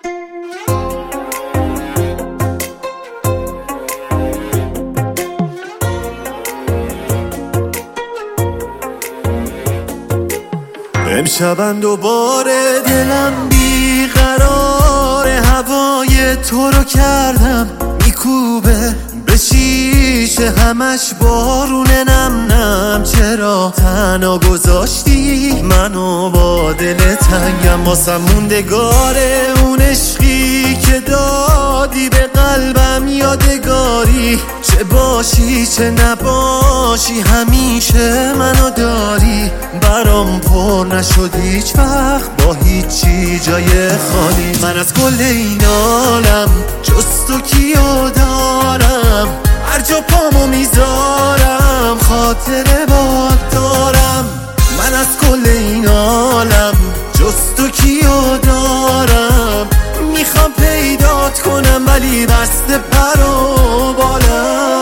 امشبم دوباره دلم بیقرار، هوای تو رو کردم میکوبه به شیشه، همش بارونه نم نم. چرا تنها گذاشتی منو با دل تنگم؟ واسم موندگاره اون عشقی که دادی به قلبم، یادگاری. چه باشی چه نباشی همیشه منو داری. برام پر نشد هیچ وقت با هیچی جای خالی. من از کل این عالم جز تو کیو دارم؟ هر جا پامو میذارم خاطره باد دارم. من از کل این عالم جز تو کیو دارم؟ میخوام پیدات کنم ولی بسته پر و بالم.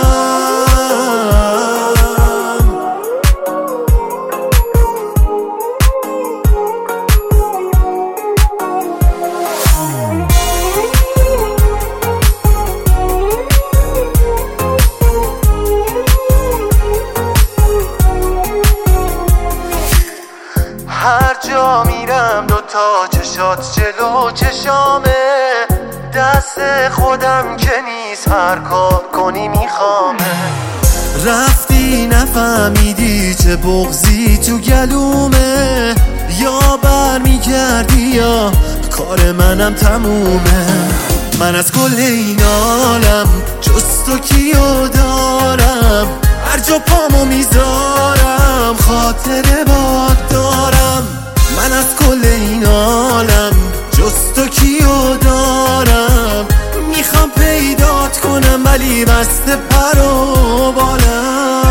هر جا میرم دوتا چشات جلو چشامه، دست خودم که نیست هر کار کنی میخوامه. رفتی نفهمیدی چه بغضی تو گلومه، یا برمیگردی یا کار منم تمومه. من از کل این عالم جز تو کیو دارم؟ هر جا پامو میذارم خاطره باد دارم. من از کل این عالم جز تو کیو دارم؟ میخوام پیدات کنم ولی بسته پر و بالم.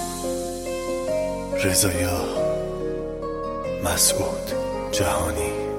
رضا مسعود جهانی.